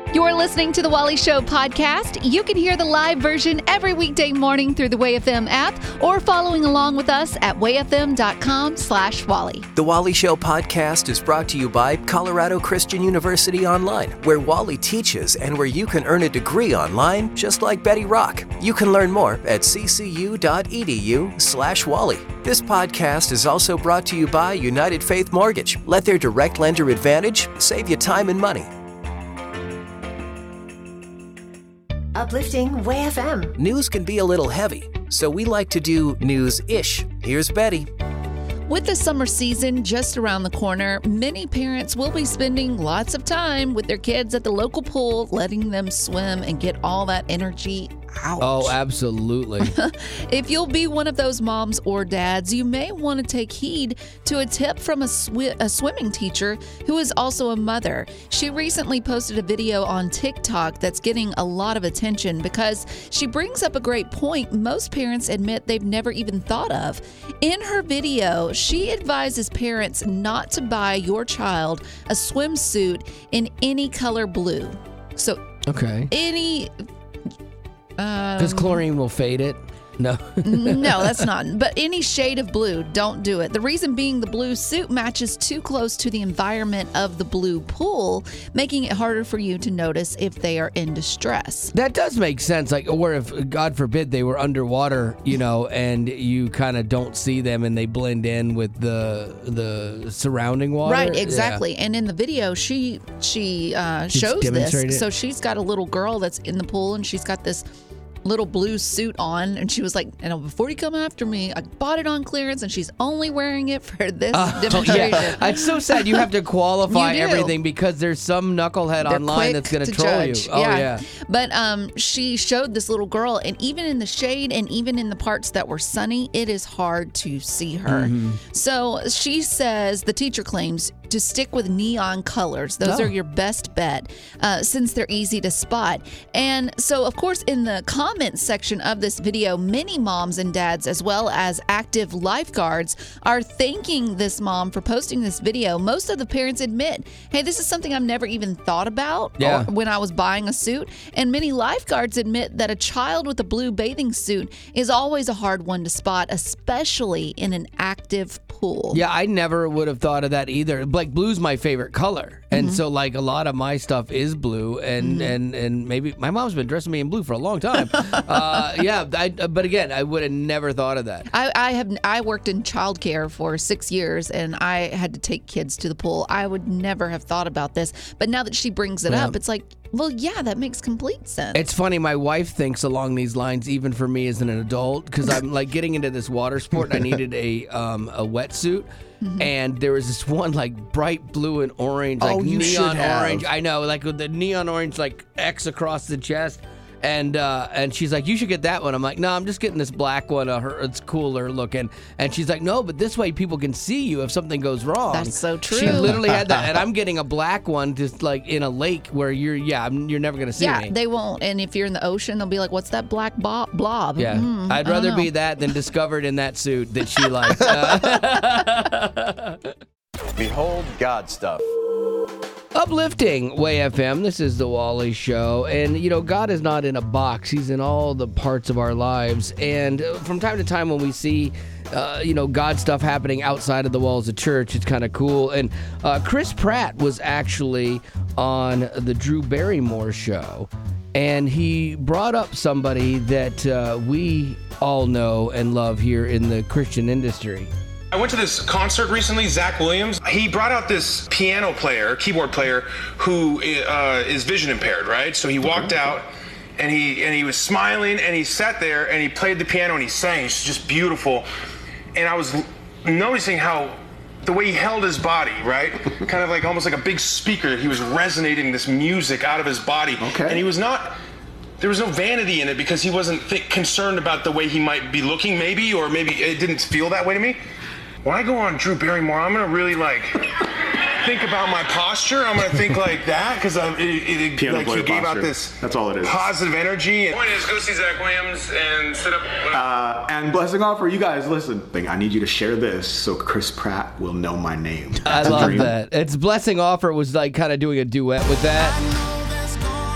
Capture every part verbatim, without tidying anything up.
You're listening to the Wally Show podcast. You can hear the live version every weekday morning through the Way F M app or following along with us at way f m dot com slash Wally. The Wally Show podcast is brought to you by Colorado Christian University Online, where Wally teaches and where you can earn a degree online just like Betty Rock. You can learn more at c c u dot e d u slash Wally. This podcast is also brought to you by United Faith Mortgage. Let their direct lender advantage save you time and money. Uplifting Way F M. News can be a little heavy, so we like to do news-ish. Here's Betty. With the summer season just around the corner, many parents will be spending lots of time with their kids at the local pool, letting them swim and get all that energy out. Oh, absolutely. If you'll be one of those moms or dads, you may want to take heed to a tip from a, sw- a swimming teacher who is also a mother. She recently posted a video on TikTok that's getting a lot of attention because she brings up a great point most parents admit they've never even thought of. In her video, she advises parents not to buy your child a swimsuit in any color blue. So, okay. Any... Because um, chlorine will fade it? No. No, that's not. But any shade of blue, don't do it. The reason being the blue suit matches too close to the environment of the blue pool, making it harder for you to notice if they are in distress. That does make sense. Like, or if, God forbid, they were underwater, you know, and you kind of don't see them and they blend in with the the surrounding water. Right, exactly. Yeah. And in the video, she, she uh, shows this. It. So she's got a little girl that's in the pool and she's got this little blue suit on, and she was like, you know, before you come after me, I bought it on clearance, and she's only wearing it for this uh, demonstration. Yeah. It's so sad you have to qualify everything because there's some knucklehead They're online that's going to troll judge. you. Oh, yeah. yeah. But um, she showed this little girl, and even in the shade and even in the parts that were sunny, it is hard to see her. Mm-hmm. So she says, the teacher claims, to stick with neon colors. Those oh. are your best bet uh, since they're easy to spot. And so, of course, in the comments section of this video, many moms and dads, as well as active lifeguards, are thanking this mom for posting this video. Most of the parents admit, hey, this is something I've never even thought about yeah. when I was buying a suit. And many lifeguards admit that a child with a blue bathing suit is always a hard one to spot, especially in an active pool. Yeah, I never would have thought of that either. Like, blue's my favorite color. And mm-hmm. so, like, a lot of my stuff is blue. And, mm-hmm. and, and maybe my mom's been dressing me in blue for a long time. uh, yeah, I, but again, I would have never thought of that. I, I have I worked in childcare for six years, and I had to take kids to the pool. I would never have thought about this. But now that she brings it yeah. up, it's like, well, yeah, that makes complete sense. It's funny. My wife thinks along these lines, even for me as an adult, because I'm like getting into this water sport. And I needed a um, a wetsuit. Mm-hmm. And there was this one like bright blue and orange, like oh, you neon have. orange. I know, like with the neon orange, like X across the chest. And uh, and she's like, you should get that one. I'm like, no, I'm just getting this black one. Uh, her, it's cooler looking. And she's like, no, but this way people can see you if something goes wrong. That's so true. She literally had that. And I'm getting a black one just like in a lake where you're, yeah, I'm, you're never going to see yeah, me. Yeah, they won't. And if you're in the ocean, they'll be like, what's that black bo- blob? Yeah, mm, I'd rather be that than discovered in that suit that she likes. Uh, Behold God stuff. Uplifting Way F M. This is the Wally Show. And, you know, God is not in a box. He's in all the parts of our lives. And from time to time when we see, uh, you know, God stuff happening outside of the walls of church, it's kind of cool. And uh, Chris Pratt was actually on the Drew Barrymore show. And he brought up somebody that uh, we all know and love here in the Christian industry. I went to this concert recently, Zach Williams. He brought out this piano player, keyboard player, who uh, is vision impaired, right? So he walked out and he and he was smiling and he sat there and he played the piano and he sang. It's just beautiful. And I was noticing how the way he held his body, right? Kind of like almost like a big speaker. He was resonating this music out of his body. Okay. And he was not, there was no vanity in it because he wasn't th- concerned about the way he might be looking maybe, or maybe it didn't feel that way to me. When I go on Drew Barrymore, I'm gonna really like think about my posture. I'm gonna think like that because it, it, it like he gave posture. out this That's all it is. positive energy. The point is, go see Zach Williams and sit up. Uh, and blessing offer, you guys listen. I need you to share this so Chris Pratt will know my name. I love that. It's blessing offer was like kind of doing a duet with that.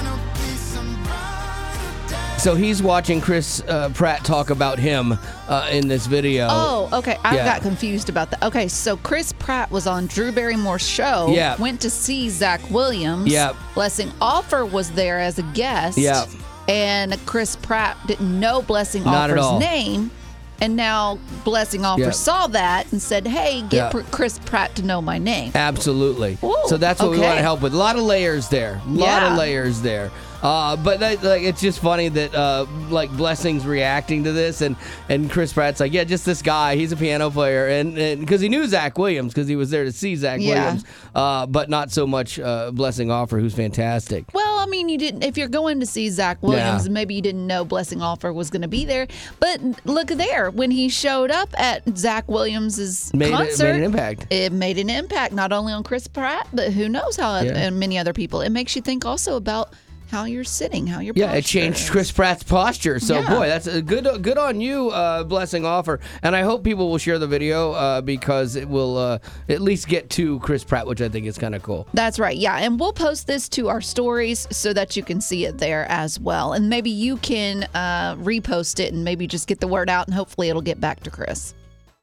So he's watching Chris uh, Pratt talk about him uh, in this video. Oh, okay. I Yeah. got confused about that. Okay, so Chris Pratt was on Drew Barrymore's show. Yeah. Went to see Zach Williams. Yeah. Blessing Offer was there as a guest. Yeah. And Chris Pratt didn't know Blessing Not at all. Offer's name. And now Blessing Offer Yeah. saw that and said, hey, get Yeah. Pr- Chris Pratt to know my name. Absolutely. Ooh, so that's what we okay. want to help with. A lot of layers there. A lot Yeah. of layers there. Uh, but that, like, it's just funny that uh, like Blessing's reacting to this, and, and Chris Pratt's like, yeah, just this guy. He's a piano player, and because he knew Zach Williams because he was there to see Zach Yeah. Williams, uh, but not so much uh, Blessing Offer, who's fantastic. Well, I mean, you didn't. If you're going to see Zach Williams, Yeah. maybe you didn't know Blessing Offer was going to be there. But look there, when he showed up at Zach Williams's Made, it, concert, made an impact. it made an impact not only on Chris Pratt, but who knows how Yeah. and many other people. It makes you think also about how you're sitting, how your Yeah, posture it changed is. Chris Pratt's posture. So, Yeah. boy, that's a good good on you, uh, Blessing Offer. And I hope people will share the video uh, because it will uh, at least get to Chris Pratt, which I think is kind of cool. That's right. Yeah. And we'll post this to our stories so that you can see it there as well. And maybe you can uh, repost it and maybe just get the word out and hopefully it'll get back to Chris.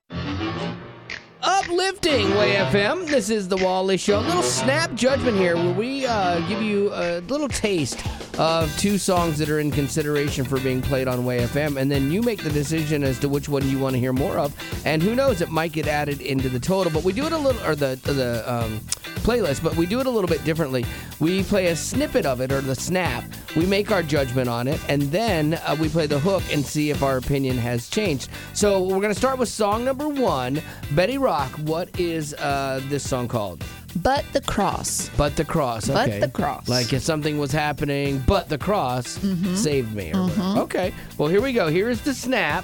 Uplifting Way F M. This is the Wally Show. A little snap judgment here where we uh, give you a little taste of two songs that are in consideration for being played on Way F M, and then you make the decision as to which one you want to hear more of. And who knows, it might get added into the total. But we do it a little, or the the um, playlist, but we do it a little bit differently. We play a snippet of it, or the snap. We make our judgment on it, and then uh, we play the hook and see if our opinion has changed. So we're going to start with song number one, Betty Rock. What is uh, this song called? But the Cross. But the Cross. But Okay. the Cross. Like if something was happening, but the cross saved me. Or whatever. Okay. Well, here we go. Here is the snap.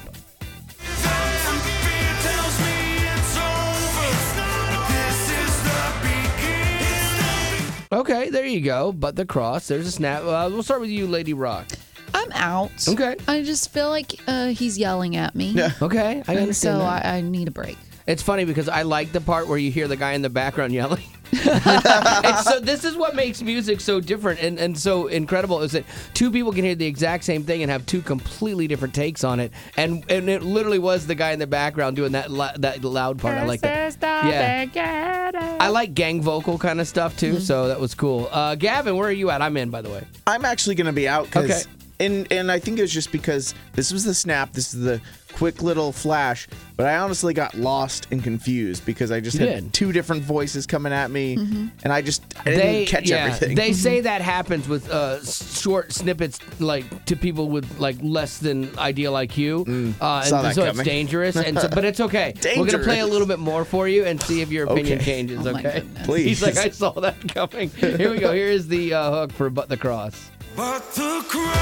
Okay, there you go. But the cross. There's a snap. Uh, we'll start with you, Lady Rock. I'm out. Okay. I just feel like uh, he's yelling at me. Yeah. Okay, I And understand so that. I, I need a break. It's funny because I like the part where you hear the guy in the background yelling. And so this is what makes music so different and, and so incredible is that two people can hear the exact same thing and have two completely different takes on it. And and it literally was the guy in the background doing that la- that loud part. I like that. Yeah. I like gang vocal kind of stuff too, so that was cool. Uh, Gavin, where are you at? I'm in, by the way. I'm actually going to be out because, Okay. and and I think it was just because this was the snap. This is the quick little flash, but I honestly got lost and confused because I just You had did. two different voices coming at me, and I just I didn't They catch yeah, everything. They say that happens with uh, short snippets, like to people with like less than ideal I Q, uh, saw and that so it's coming. dangerous. And so, but it's okay. We're gonna play a Dangerous. little bit more for you and see if your opinion Okay. changes. Oh my Okay, goodness. Please. He's like, I saw that coming. Here we go. Here is the uh, hook for "But the Cross." But the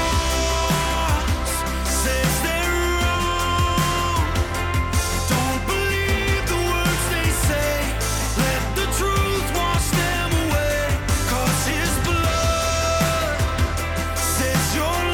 cross says they're wrong. Don't believe the words they say. Let the truth wash them away. 'Cause his blood says you're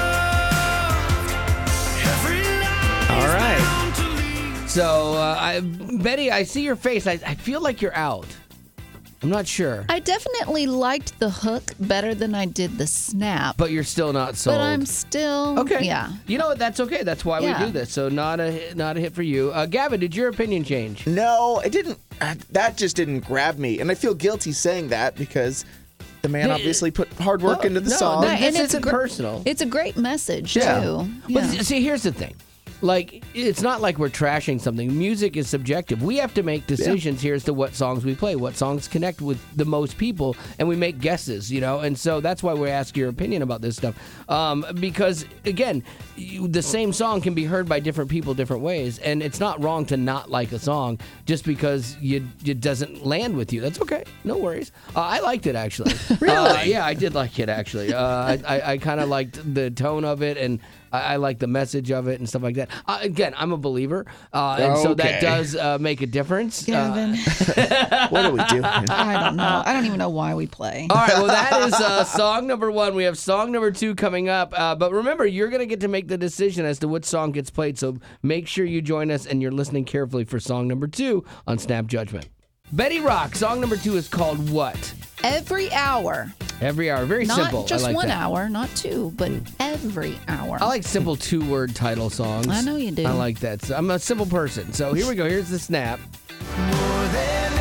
loved. Every lie All is right. bound to lead. So, uh, I, Betty, I see your face. I, I feel like you're out. I'm not sure, I definitely liked the hook better than I did the snap. but you're still not sold. But I'm still Okay. Yeah. You know what? That's okay. That's why Yeah. we do this. So not a hit- not a hit for you. Uh, Gavin, did your opinion change? no, it didn't. uh, That just didn't grab me, and I feel guilty saying that because the man Hey, obviously put hard work no, into the no, song. no, and this it's isn't gr- personal. It's a great message Yeah. too. But Yeah. th- see, here's the thing. Like, it's not like we're trashing something. Music is subjective. We have to make decisions here as to what songs we play, what songs connect with the most people, and we make guesses, you know? And so that's why we ask your opinion about this stuff. Um, because, again, you, the same song can be heard by different people different ways, and it's not wrong to not like a song just because you, it doesn't land with you. That's okay. No worries. Uh, I liked it, actually. Really? Uh, yeah, I did like it, actually. Uh, I, I, I kind of liked the tone of it, and I, I like the message of it and stuff like that. Uh, again, I'm a believer, uh, and so that Okay. does uh, make a difference. Uh, Gavin, What are we doing? I don't know. I don't even know why we play. all right, well, that is uh, song number one. We have song number two coming up. Uh, but remember, you're going to get to make the decision as to which song gets played. So make sure you join us and you're listening carefully for song number two on Snap Judgment. Betty Rock, song number two is called What? Every hour. Every hour. Very Not simple. just I like one that. hour, not two, but every hour. I like simple two-word title songs. I know you do. I like that. So I'm a simple person. So here we go. Here's the snap. More than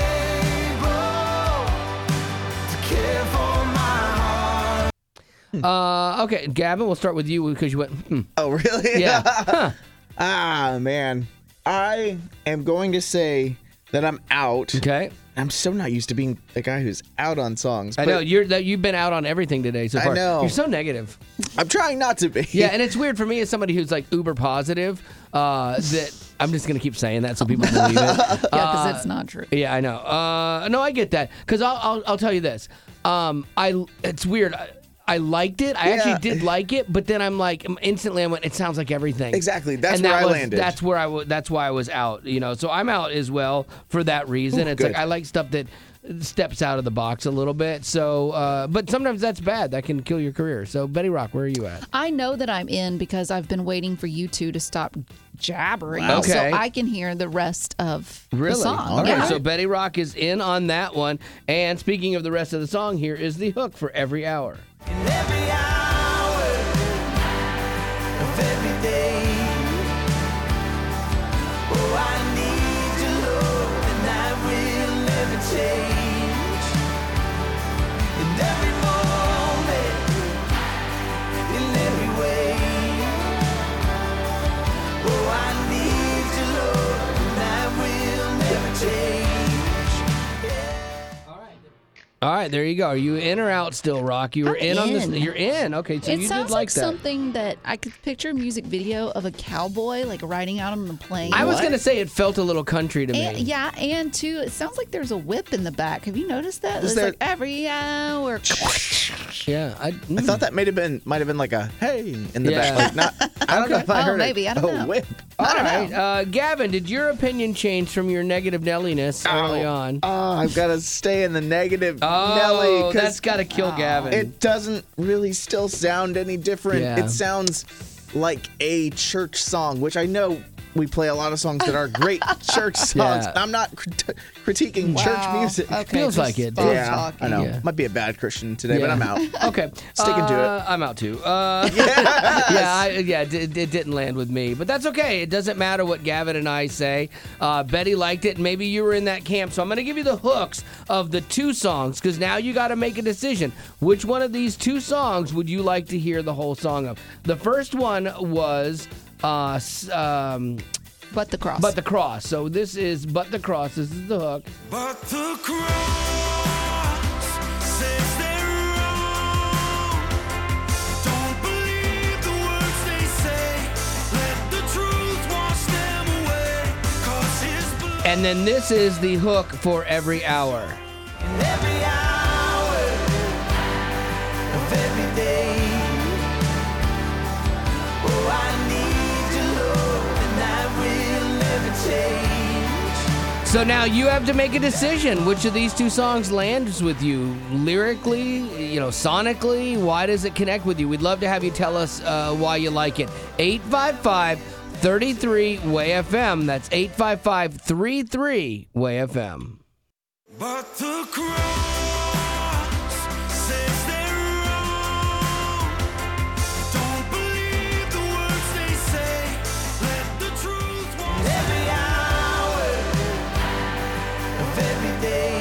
able to care for my heart. Uh, okay, Gavin, we'll start with you because you went, hmm. Oh, really? Yeah. Huh. Ah, man. I am going to say that I'm out. Okay. I'm so not used to being the guy who's out on songs. I but know you're that you've been out on everything today so I far. know. You're so negative. I'm trying not to be. Yeah, and it's weird for me as somebody who's like uber positive. Uh, that I'm just gonna keep saying that so people believe it. Yeah, because Uh, it's not true. Yeah, I know. Uh, no, I get that. Because I'll, I'll I'll tell you this. Um, I it's weird. I, I liked it. I Yeah. actually did like it, but then I'm like instantly I went. It sounds like everything. Exactly. That's and where that I was, landed. That's where I w- That's why I was out. You know, so I'm out as well for that reason. Ooh, it's good. like I like stuff that steps out of the box a little bit. So, uh, but sometimes that's bad. That can kill your career. So, Betty Rock, where are you at? I know that I'm in because I've been waiting for you two to stop jabbering Wow. so Okay. I can hear the rest of Really? the song. Okay, Yeah. so Betty Rock is in on that one. And speaking of the rest of the song, here is the hook for Every Hour. In every hour of every day. Oh, I need your love and I will never change. In every moment, in every way. Oh, I need your love and I will never change. All right, there you go. Are you in or out still, Rock? You were I'm in, on this. in. You're in. Okay, so It you sounds did like that. something that I could picture a music video of a cowboy like riding out on the plain. I was going to say it felt a little country to And, me. yeah, and too, it sounds like there's a whip in the back. Have you noticed that? Is It's there- like every hour. Yeah, I, I thought that might have been might have been like a hey in the Yeah. back. Like not, I don't know if I Oh, heard maybe. a, I don't a know. whip. All I don't right, know. uh, Gavin, did your opinion change from your negative Nelliness early Oh. on? Oh, I've got to stay in the negative Oh, Nelly that's because got to kill Gavin. it doesn't really still sound any different. Yeah. It sounds like a church song, which I know we play a lot of songs that are great church songs. Yeah. I'm not crit- critiquing church Wow. music. Okay, Feels just like it. stop Yeah, talking. I know. Yeah. Might be a bad Christian today, but Yeah. I'm out. Okay, Sticking to it. Uh, I'm out too. Uh, yeah, I, yeah, it, it didn't land with me, but that's okay. It doesn't matter what Gavin and I say. Uh, Betty liked it, and maybe you were in that camp. So I'm going to give you the hooks of the two songs because now you got to make a decision. Which one of these two songs would you like to hear the whole song of? The first one was. Uh, s- um, But the cross. But the Cross. So this is But the Cross. This is the hook. But the cross says they're wrong. Don't believe the words they say. Let the truth wash them away. 'Cause his blood And then this is the hook for Every Hour. in every hour of every day. Oh, I need your love and I will never change. So now you have to make a decision. Which of these two songs lands with you? Lyrically, you know, sonically? Why does it connect with you? We'd love to have you tell us uh, why you like it. eight five five, three three, W A Y F M. That's eight five five, three three, W A Y F M. But the cross says they're wrong. Don't believe the words they say. Let the truth wash every hour of every day.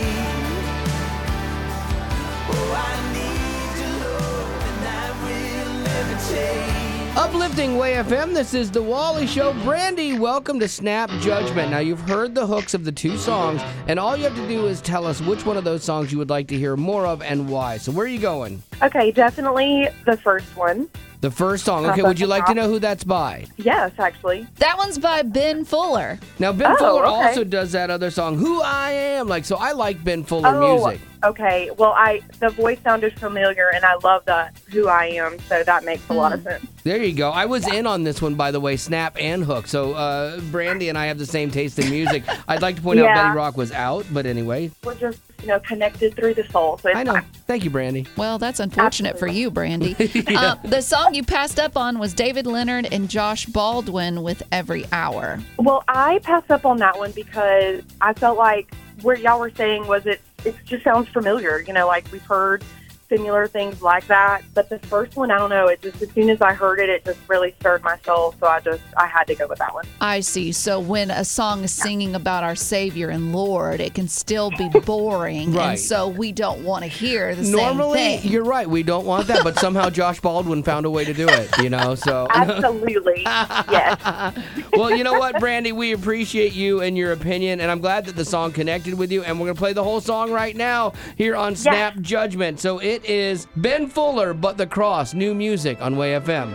Oh, I need your love and I will never change. Uplifting W A Y F M, this is The Wally Show. Brandy, welcome to Snap Judgment. Now, you've heard the hooks of the two songs, and all you have to do is tell us which one of those songs you would like to hear more of and why. So where are you going? Okay, definitely the first one. The first song. Okay, Uh, would you like to know who that's by? Yes, actually. That one's by Ben Fuller. Now, Ben Oh, Fuller okay. also does that other song, Who I Am. Like, so I like Ben Fuller Oh, music. okay. Well, I the voice sounded familiar, and I love that Who I Am, so that makes a lot of sense. There you go. I was in on this one, by the way, Snap and Hook. So uh, Brandy and I have the same taste in music. I'd like to point out Yeah. Betty Rock was out, but anyway. We're just, you know, connected through the soul. So it's I know. fine. Thank you, Brandy. Well, that's unfortunate for you, Brandy. Yeah. uh, the song you passed up on was David Leonard and Josh Baldwin with Every Hour. Well, I passed up on that one because I felt like where y'all were saying was it it just sounds familiar. You know, like we've heard similar things like that. But the first one, I don't know. It just, as soon as I heard it, it just really stirred my soul. So I just, I had to go with that one. I see. So when a song is singing about our Savior and Lord, it can still be boring. Right. And so we don't want to hear the Normally, same thing. you're right. We don't want that, but somehow Josh Baldwin found a way to do it, you know, so. Absolutely. Yes. Well, you know what, Brandy? We appreciate you and your opinion, and I'm glad that the song connected with you, and we're going to play the whole song right now here on Snap Judgment. So it is Ben Fuller, But the Cross, new music on Way F M.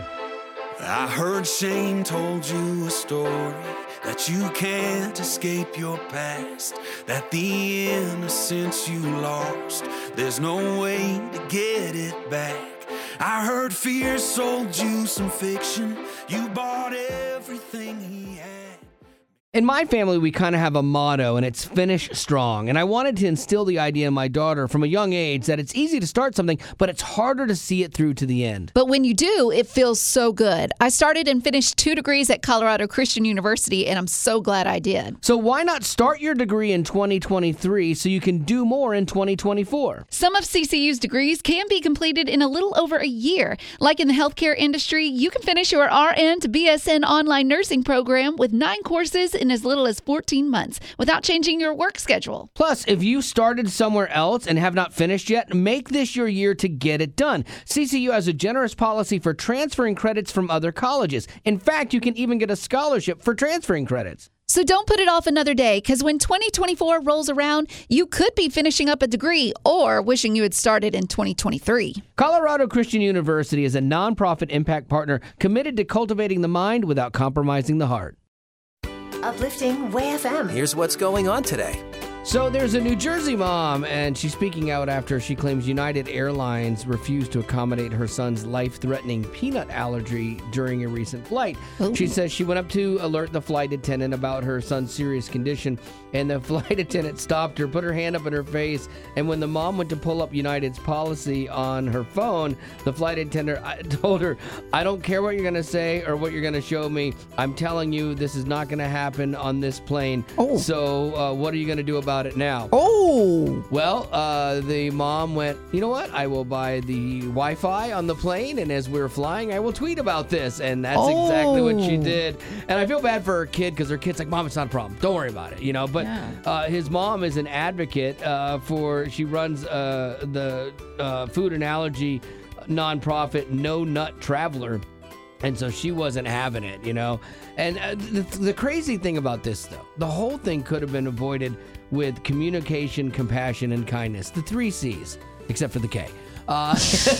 I heard Shane told you a story that you can't escape your past, that the innocence you lost, there's no way to get it back. I heard Fear sold you some fiction, you bought everything he had. In my family, we kind of have a motto, and it's finish strong. And I wanted to instill the idea in my daughter from a young age that it's easy to start something, but it's harder to see it through to the end. But when you do, it feels so good. I started and finished two degrees at Colorado Christian University, and I'm so glad I did. So why not start your degree in twenty twenty-three so you can do more in twenty twenty-four? Some of C C U's degrees can be completed in a little over a year. Like in the healthcare industry, you can finish your R N to B S N online nursing program with nine courses in as little as fourteen months without changing your work schedule. Plus, if you started somewhere else and have not finished yet, make this your year to get it done. C C U has a generous policy for transferring credits from other colleges. In fact, you can even get a scholarship for transferring credits. So don't put it off another day, because when twenty twenty-four rolls around, you could be finishing up a degree or wishing you had started in twenty twenty-three. Colorado Christian University is a nonprofit impact partner committed to cultivating the mind without compromising the heart. Uplifting Way F M. Here's what's going on today. So there's a New Jersey mom, and she's speaking out after she claims United Airlines refused to accommodate her son's life-threatening peanut allergy during a recent flight. Ooh. She says she went up to alert the flight attendant about her son's serious condition, and the flight attendant stopped her, put her hand up in her face, and when the mom went to pull up United's policy on her phone, the flight attendant told her, "I don't care what you're going to say or what you're going to show me. I'm telling you this is not going to happen on this plane. Oh. So uh, what are you going to do about it now?" Oh. Well, uh, the mom went, "You know what? I will buy the Wi-Fi on the plane, and as we're flying, I will tweet about this." And that's Oh. exactly what she did. And I feel bad for her kid, because her kid's like, "Mom, it's not a problem. Don't worry about it." You know, but Yeah. uh, his mom is an advocate uh, for, she runs uh, the uh, food and allergy nonprofit No Nut Traveler. And so she wasn't having it, you know. And uh, the, the crazy thing about this, though, the whole thing could have been avoided with communication, compassion, and kindness. The three C's, except for the K. Uh,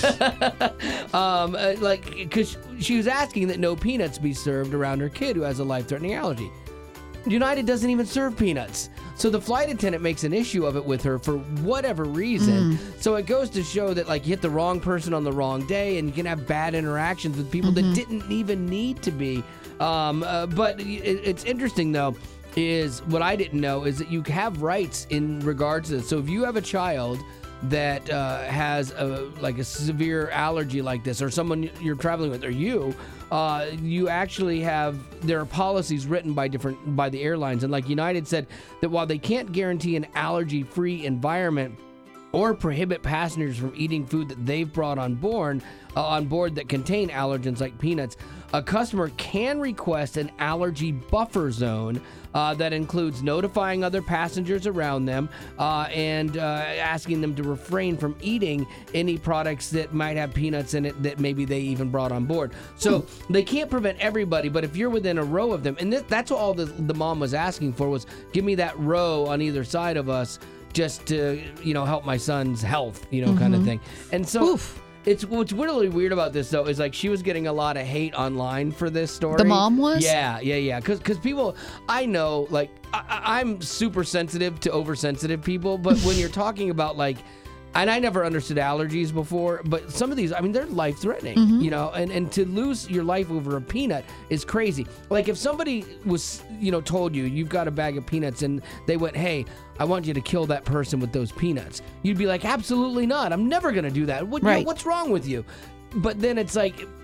um, uh, like, because she was asking that no peanuts be served around her kid who has a life-threatening allergy. United doesn't even serve peanuts. So the flight attendant makes an issue of it with her for whatever reason. Mm. So it goes to show that, like, you hit the wrong person on the wrong day, and you can have bad interactions with people Mm-hmm. that didn't even need to be. Um, uh, but it, it's interesting, though, is what I didn't know is that you have rights in regards to this. So if you have a child that uh, has a, like a severe allergy like this, or someone you're traveling with, or you, uh, you actually have, there are policies written by different, by the airlines. And like United said, that while they can't guarantee an allergy-free environment or prohibit passengers from eating food that they've brought on board, uh, on board that contain allergens like peanuts, a customer can request an allergy buffer zone uh, that includes notifying other passengers around them uh, and uh, asking them to refrain from eating any products that might have peanuts in it that maybe they even brought on board. So they can't prevent everybody, but if you're within a row of them, and th- that's all the, the mom was asking for, was give me that row on either side of us, just to, you know, help my son's health, you know, mm-hmm. kind of thing. And so Oof. it's what's really weird about this, though, is like she was getting a lot of hate online for this story. The mom was? Yeah, yeah, yeah. Because because people, I know, like, I, I'm super sensitive to oversensitive people, but when you're talking about, like, and I never understood allergies before, but some of these, I mean, they're life-threatening, Mm-hmm. you know, and, and to lose your life over a peanut is crazy. Like, if somebody was, you know, told you, you've got a bag of peanuts, and they went, "Hey, I want you to kill that person with those peanuts," you'd be like, "Absolutely not. I'm never going to do that. What, Right. What's wrong with you?" But then it's like,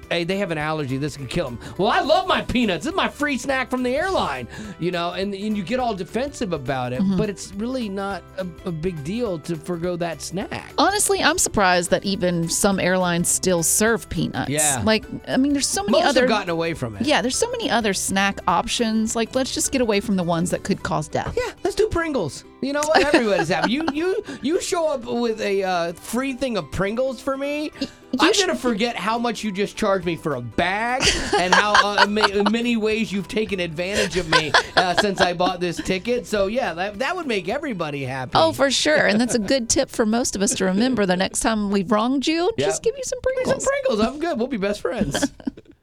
hey, they have an allergy. This can kill them. Well, I love my peanuts. This is my free snack from the airline. You know, and, and you get all defensive about it, Mm-hmm. but it's really not a, a big deal to forgo that snack. Honestly, I'm surprised that even some airlines still serve peanuts. Yeah. Like, I mean, there's so many Most other. have gotten away from it. Yeah, there's so many other snack options. Like, let's just get away from the ones that could cause death. Yeah, let's do Pringles. You know what? Everybody's happy. You you you show up with a uh, free thing of Pringles for me. I'm sh- gonna forget how much you just charged me for a bag and how uh, ma- many ways you've taken advantage of me uh, since I bought this ticket. So yeah, that that would make everybody happy. Oh, for sure. And that's a good tip for most of us to remember the next time we've wronged you. Yep. Just give you some Some Pringles. Pringles. I'm good. We'll be best friends.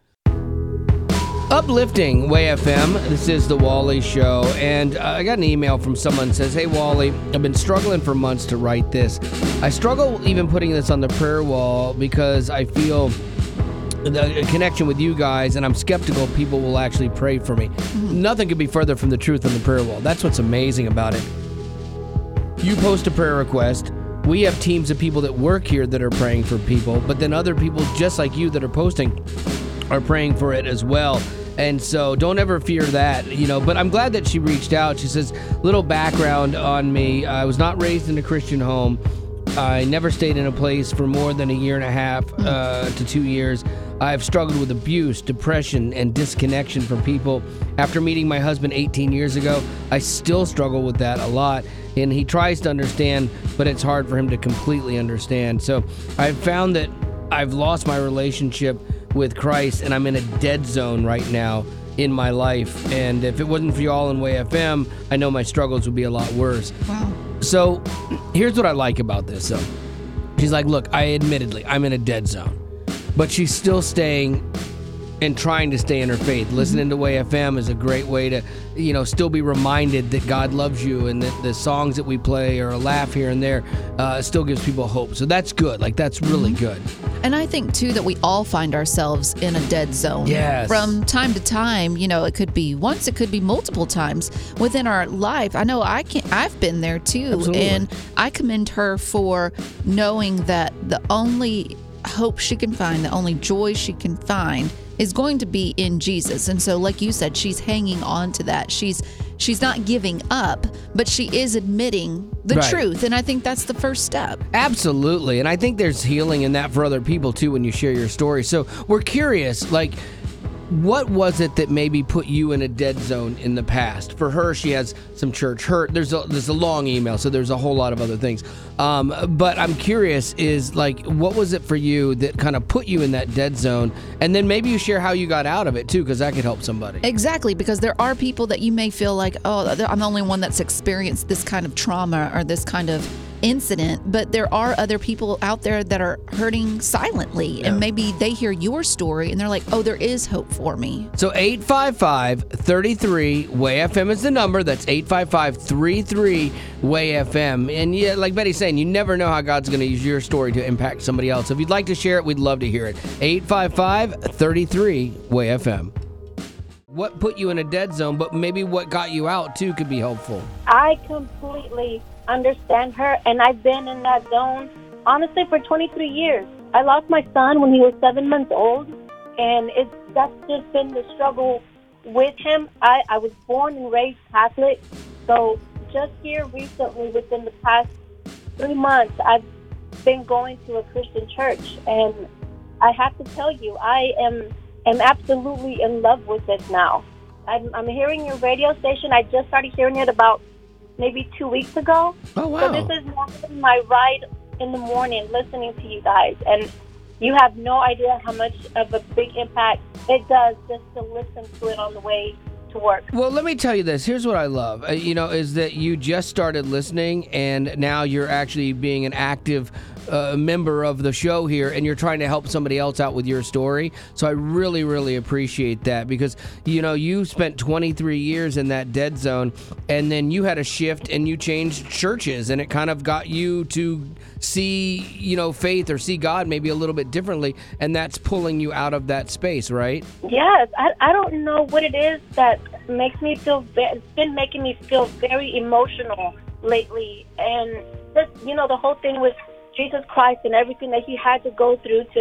Uplifting Way F M. This is the Wally Show, and uh, I got an email from someone that says, "Hey Wally, I've been struggling for months to write this. I struggle even putting this on the prayer wall because I feel the connection with you guys, and I'm skeptical people will actually pray for me. Mm-hmm. Nothing could be further from the truth on the prayer wall. That's what's amazing about it. You post a prayer request." We have teams of people that work here that are praying for people, but then other people just like you that are posting are praying for it as well. And so don't ever fear that, you know, but I'm glad that she reached out. She says, little background on me. I was not raised in a Christian home. I never stayed in a place for more than a year and a half uh, to two years. I've struggled with abuse, depression, and disconnection from people. After meeting my husband eighteen years ago, I still struggle with that a lot. And he tries to understand, but it's hard for him to completely understand. So I've found that I've lost my relationship with Christ, and I'm in a dead zone right now in my life. And if it wasn't for y'all in Way F M, I know my struggles would be a lot worse. Wow. So here's what I like about this, though. She's like, look, I admittedly, I'm in a dead zone. But she's still staying and trying to stay in her faith. Listening to Way F M is a great way to, you know, still be reminded that God loves you, and that the songs that we play or a laugh here and there uh, still gives people hope. So that's good. Like, that's really good. And I think, too, that we all find ourselves in a dead zone. Yes. From time to time, you know, it could be once, it could be multiple times within our life. I know I can I've been there, too. Absolutely. And I commend her for knowing that the only hope she can find, the only joy she can find is going to be in Jesus. And so, like you said, she's hanging on to that. She's she's not giving up, but she is admitting the Right. truth. And I think that's the first step. Absolutely. And I think there's healing in that for other people, too, when you share your story. So we're curious, like, what was it that maybe put you in a dead zone in the past? For her, she has some church hurt. There's a, there's a long email, so there's a whole lot of other things. Um, but I'm curious is, like, what was it for you that kind of put you in that dead zone? And then maybe you share how you got out of it, too, because that could help somebody. Exactly, because there are people that you may feel like, oh, I'm the only one that's experienced this kind of trauma or this kind of incident, but there are other people out there that are hurting silently, and maybe they hear your story and they're like, oh, there is hope for me. So eight five five, three three, W A Y F M is the number. That's eight five five, three three, W A Y F M. And yeah, like Betty's saying, you never know how God's going to use your story to impact somebody else. If you'd like to share it, we'd love to hear it. eight five five, three three, W A Y F M. What put you in a dead zone, but maybe what got you out, too, could be helpful. I completely understand her, and I've been in that zone, honestly, for twenty-three years. I lost my son when he was seven months old, and it's that's just been the struggle with him. I, I was born and raised Catholic, so just here recently, within the past three months, I've been going to a Christian church, and I have to tell you, I am am absolutely in love with it now. I'm, I'm hearing your radio station. I just started hearing it about maybe two weeks ago. Oh, wow. So this is more than my ride in the morning listening to you guys. And you have no idea how much of a big impact it does just to listen to it on the way to work. Well, let me tell you this. Here's what I love, uh, you know, is that you just started listening, and now you're actually being an active uh, member of the show here, and you're trying to help somebody else out with your story. So I really, really appreciate that, because, you know, you spent twenty-three years in that dead zone, and then you had a shift and you changed churches, and it kind of got you to see, you know, faith or see God maybe a little bit differently, and that's pulling you out of that space, right? Yes, I, I don't know what it is that makes me feel, ve- it's been making me feel very emotional lately. And just, you know, the whole thing with Jesus Christ and everything that he had to go through to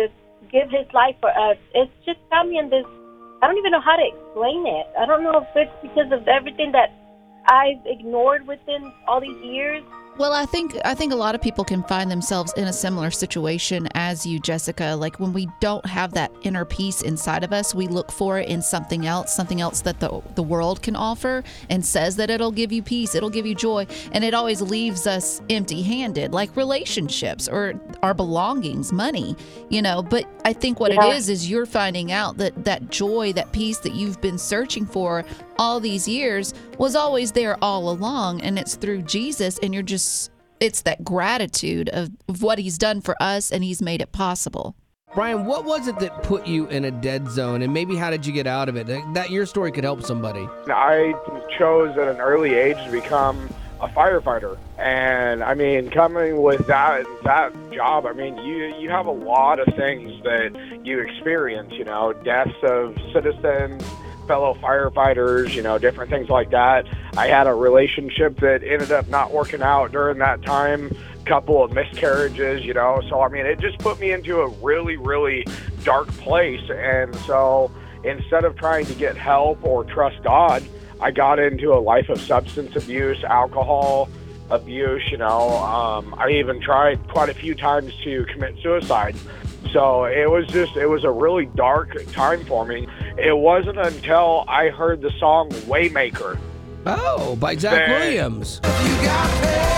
give his life for us. It's just got me in this, I don't even know how to explain it. I don't know if it's because of everything that I've ignored within all these years. Well, I think I think a lot of people can find themselves in a similar situation as you, Jessica. Like when we don't have that inner peace inside of us, we look for it in something else, something else that the the world can offer and says that it'll give you peace, it'll give you joy, and it always leaves us empty-handed, like relationships or our belongings, money, you know. But I think what Yeah. it is is you're finding out that that joy, that peace that you've been searching for all these years was always there all along, and it's through Jesus, and you're just, it's that gratitude of, of what he's done for us, and he's made it possible. Brian, what was it that put you in a dead zone, and maybe how did you get out of it? That, that your story could help somebody. I chose at an early age to become a firefighter, and I mean, coming with that that job, I mean, you you have a lot of things that you experience, you know, deaths of citizens, fellow firefighters, you know, different things like that. I had a relationship that ended up not working out during that time, couple of miscarriages, you know, so I mean, it just put me into a really, really dark place. And so instead of trying to get help or trust God, I got into a life of substance abuse, alcohol abuse, you know. Um, I even tried quite a few times to commit suicide. So it was just, it was a really dark time for me. It wasn't until I heard the song Waymaker. Oh, by Zach that- Williams. You got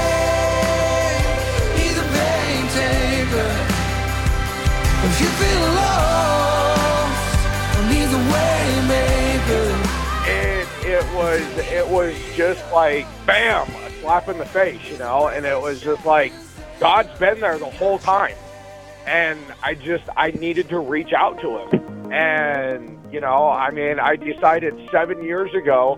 pain, he's a pain taker. If you feel lost, he's a way maker. It, it was, it was just like, bam, a slap in the face, you know, and it was just like, God's been there the whole time. And I just, I needed to reach out to him. And, you know, I mean, I decided seven years ago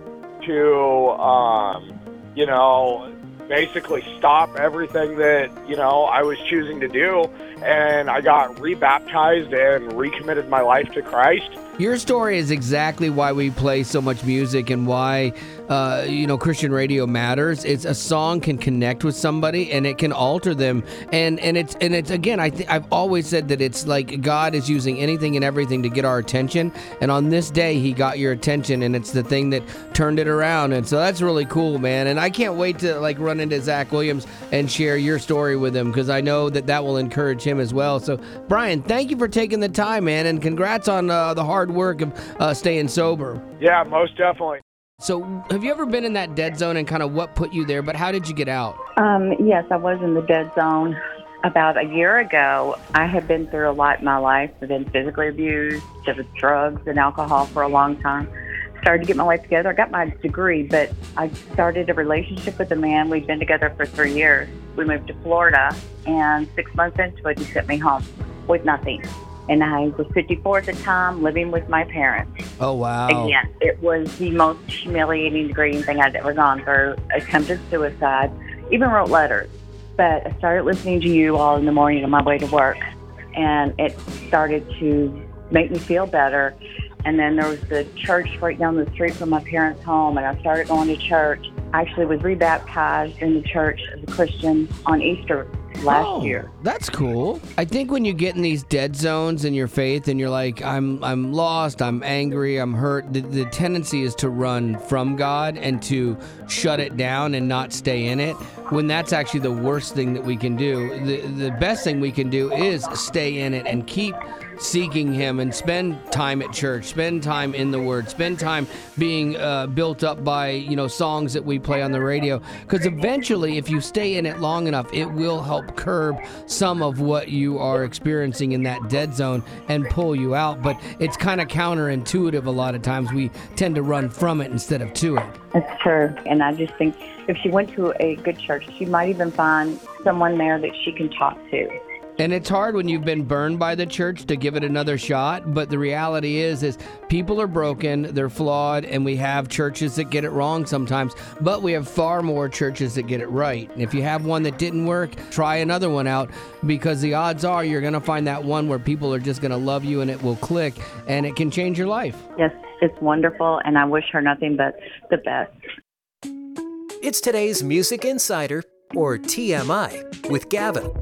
to, um, you know, basically stop everything that, you know, I was choosing to do. And I got rebaptized and recommitted my life to Christ. Your story is exactly why we play so much music and why, uh, you know, Christian radio matters. It's a song can connect with somebody and it can alter them. And and it's and it's again, I th- I've always said that it's like God is using anything and everything to get our attention. And on this day, He got your attention, and it's the thing that turned it around. And so that's really cool, man. And I can't wait to like run into Zach Williams and share your story with him, because I know that that will encourage him as well. So Brian, thank you for taking the time, man, and congrats on uh, the hard work of uh, staying sober. Yeah, most definitely. So have you ever been in that dead zone, and kind of what put you there, but how did you get out? Um, yes, I was in the dead zone about a year ago. I had been through a lot in my life. I've been physically abused, with drugs and alcohol for a long time. Started to get my life together. I got my degree, but I started a relationship with a man. We'd been together for three years. We moved to Florida, and six months into it, he sent me home with nothing. And I was fifty-four at the time, living with my parents. Oh, wow. Again, it was the most humiliating, degrading thing I'd ever gone through. Attempted suicide, even wrote letters. But I started listening to you all in the morning on my way to work, and it started to make me feel better. And then there was the church right down the street from my parents' home, and I started going to church. I actually was rebaptized in the church as a Christian on Easter last oh, year. That's cool. I think when you get in these dead zones in your faith and you're like, I'm I'm lost, I'm angry, I'm hurt, the, the tendency is to run from God and to shut it down and not stay in it, when that's actually the worst thing that we can do. The, the best thing we can do is stay in it and keep seeking Him and spend time at church, spend time in the Word, spend time being uh, built up by, you know, songs that we play on the radio. Because eventually, if you stay in it long enough, it will help curb some of what you are experiencing in that dead zone and pull you out. But it's kind of counterintuitive a lot of times. We tend to run from it instead of to it. That's true. And I just think if she went to a good church, she might even find someone there that she can talk to. And it's hard when you've been burned by the church to give it another shot. But the reality is, is people are broken, they're flawed, and we have churches that get it wrong sometimes. But we have far more churches that get it right. And if you have one that didn't work, try another one out, because the odds are you're going to find that one where people are just going to love you and it will click and it can change your life. Yes, it's wonderful, and I wish her nothing but the best. It's today's Music Insider, or T M I, with Gavin.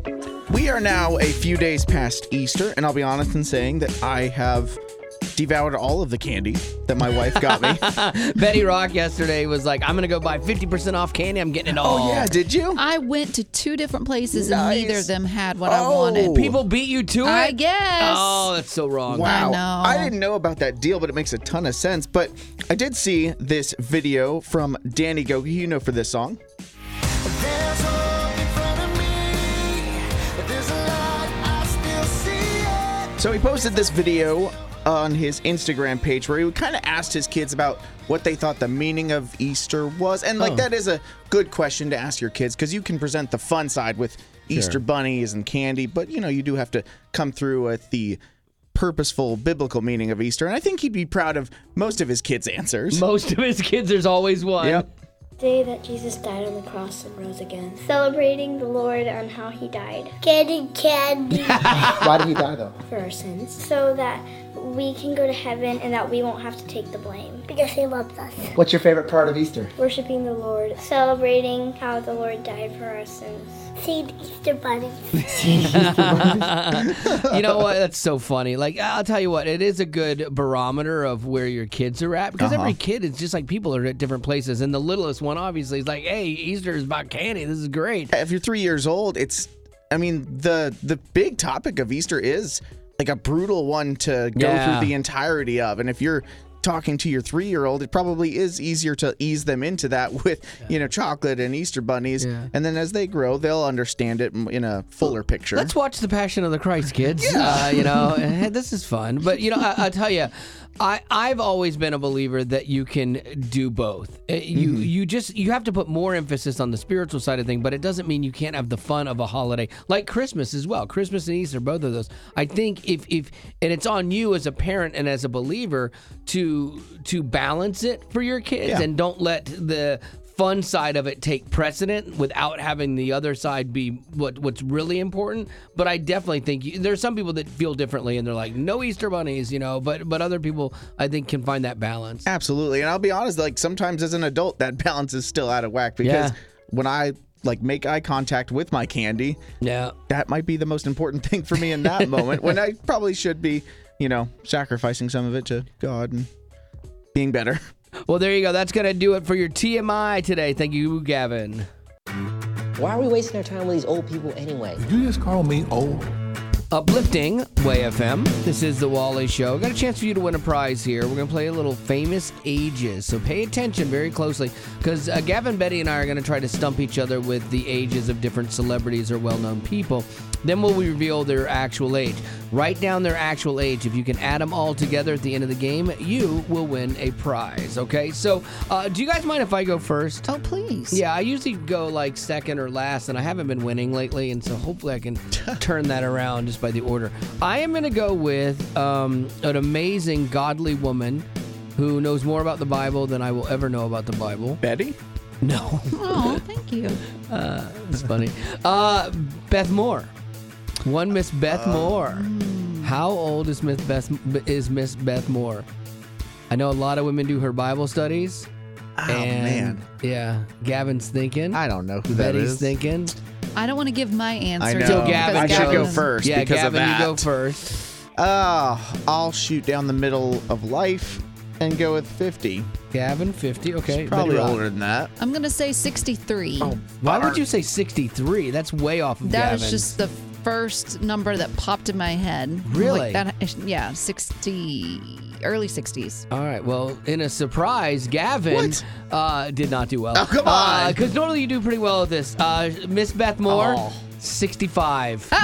We are now a few days past Easter, and I'll be honest in saying that I have devoured all of the candy that my wife got me. Betty Rock yesterday was like, I'm going to go buy fifty percent off candy. I'm getting it all. Oh, yeah. Did you? I went to two different places Nice. and neither of them had what Oh. I wanted. People beat you to it? I guess. Oh, that's so wrong. Wow. I know. I didn't know about that deal, but it makes a ton of sense. But I did see this video from Danny Gogi, you know, for this song. There's hope in front of me. There's a light, I still see it. So he posted this video on his Instagram page where he kind of asked his kids about what they thought the meaning of Easter was. And like Oh. that is a good question to ask your kids because you can present the fun side with Easter bunnies and candy, but you know, you do have to come through with the purposeful biblical meaning of Easter. And I think he'd be proud of most of his kids' answers. Most of his kids, there's always one. Yep. Day that Jesus died on the cross and rose again. Celebrating the Lord on how he died. Getting candy. Why did he die, though? For our sins. So that we can go to heaven and that we won't have to take the blame. Because he loves us. What's your favorite part of Easter? Worshiping the Lord. Celebrating how the Lord died for our sins. Seeing Easter bunnies. You know what? That's so funny. Like, I'll tell you what, it is a good barometer of where your kids are at because Uh-huh. every kid is just like people are at different places. And the littlest one, obviously, is like, hey, Easter is about candy. This is great. If you're three years old, it's, I mean, the the big topic of Easter is like a brutal one to go Yeah. through the entirety of. And if you're talking to your three-year-old, it probably is easier to ease them into that with, you know, chocolate and Easter bunnies. Yeah. And then as they grow, they'll understand it in a fuller picture. Let's watch The Passion of the Christ, kids. Uh, you know, eh, this is fun. But, you know, I, I'll tell you, I, I've always been a believer that you can do both. Uh, You Mm-hmm. you just, you have to put more emphasis on the spiritual side of things, but it doesn't mean you can't have the fun of a holiday. Like Christmas as well. Christmas and Easter, both of those. I think if, if and it's on you as a parent and as a believer to to balance it for your kids Yeah. and don't let the fun side of it take precedent without having the other side be what what's really important. But I definitely think you, there's some people that feel differently and they're like, no Easter bunnies, you know, but but other people I think can find that balance. Absolutely. And I'll be honest, like sometimes as an adult, that balance is still out of whack because Yeah. when I like make eye contact with my candy, Yeah. that might be the most important thing for me in that moment when I probably should be, you know, sacrificing some of it to God and being better. Well, there you go. That's going to do it for your T M I today. Thank you, Gavin. Why are we wasting our time with these old people anyway? Did you just call me old? Uplifting Way F M. This is the Wally Show. Got a chance for you to win a prize here. We're going to play a little famous ages. So pay attention very closely because uh, Gavin, Betty, and I are going to try to stump each other with the ages of different celebrities or well-known people. Then we'll reveal their actual age. Write down their actual age. If you can add them all together at the end of the game, you will win a prize. Okay? So uh, do you guys mind if I go first? Oh, please. Yeah, I usually go like second or last, and I haven't been winning lately, and so hopefully I can turn that around just by the order. I am going to go with um, an amazing, godly woman who knows more about the Bible than I will ever know about the Bible. Betty? No. Oh, thank you. Uh, that's funny. Uh, Beth Moore. One Miss Beth Moore. How old is Miss Beth is Miss Beth Moore? I know a lot of women do her Bible studies. Oh, and man. Yeah, Gavin's thinking. I don't know who that Betty's is. thinking. I don't want to give my answer. I know. So Gavin, I should Gavin- go first Yeah, because Gavin, of that. you go first. Uh, I'll shoot down the middle of life and go with fifty. Gavin, fifty. Okay, Probably Betty Rock. older than that. I'm going to say sixty-three. Oh, Why would you say sixty-three? That's way off of That Gavin's. was just the first number that popped in my head. Really? Like that, yeah, sixty, early sixties. All right. Well, in a surprise, Gavin uh, did not do well. Oh, come on. Because normally you do pretty well with this. Uh, Miss Beth Moore, Oh. sixty-five. Oh,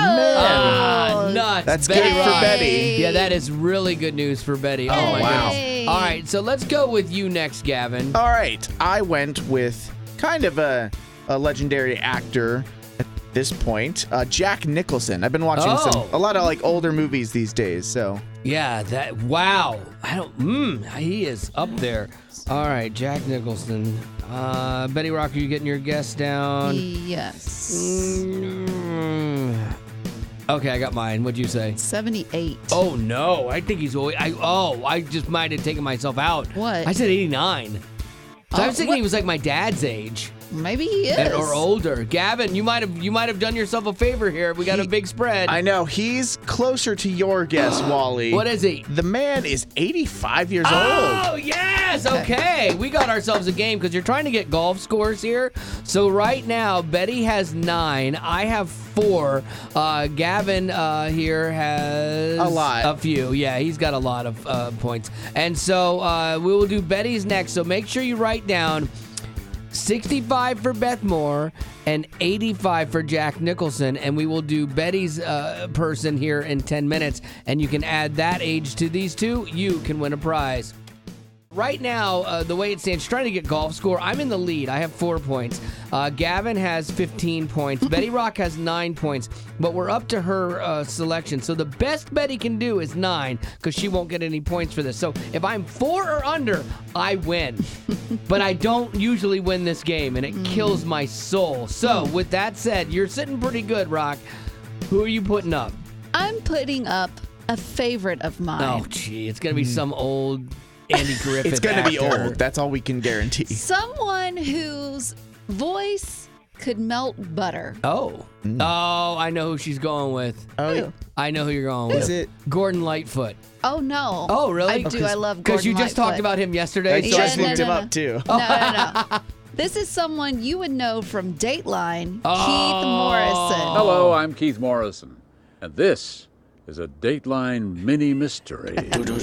Ah, nuts. That's Betty good for Rock. Betty. Yeah, that is really good news for Betty. Oh, my wow. goodness. All right. So let's go with you next, Gavin. All right. I went with kind of a, a legendary actor at this point, uh, Jack Nicholson. I've been watching Oh. some a lot of like older movies these days, so Yeah, that, wow. I don't, mmm, he is up there. All right, Jack Nicholson. Uh, Betty Rock, are you getting your guess down? Yes. Mm, okay, I got mine. What'd you say? seventy-eight. Oh, no. I think he's, I, oh, I just might have taken myself out. What? I said eighty-nine. So I Oh, was thinking what? he was like my dad's age. Maybe he is. And, or older. Gavin, you might have you might have done yourself a favor here. We got He- a big spread. I know. He's closer to your guess, Wally. What is he? The man is eighty-five years Oh, old. yes. Okay. We got ourselves a game because you're trying to get golf scores here. So right now, Betty has nine. I have four. Uh, Gavin uh, here has A lot. A few. Yeah, he's got a lot of uh, points. And so uh, we will do Betty's next. So make sure you write down sixty-five for Beth Moore and eighty-five for Jack Nicholson, and we will do Betty's uh, person here in ten minutes, and you can add that age to these two. You can win a prize. Right now, uh, the way it stands, trying to get golf score, I'm in the lead. I have four points. Uh, Gavin has fifteen points. Betty Rock has nine points, but we're up to her uh, selection. So the best Betty can do is nine because she won't get any points for this. So if I'm four or under, I win. But I don't usually win this game, and it kills my soul. So with that said, you're sitting pretty good, Rock. Who are you putting up? I'm putting up a favorite of mine. Oh, gee, it's going to be some old Andy Griffith It's going to be actor. old. That's all we can guarantee. Someone whose voice could melt butter. Oh. Oh, I know who she's going with. Oh, Who? I know who you're going with. Is it? Gordon Lightfoot. Oh, no. Oh, really? I do. I love Gordon Because you just talked Lightfoot. about him yesterday. I so just Yeah, no, looked no, him no. up, too. No, no, no. This is someone you would know from Dateline, Oh. Keith Morrison. Hello, I'm Keith Morrison, and this is a Dateline mini mystery.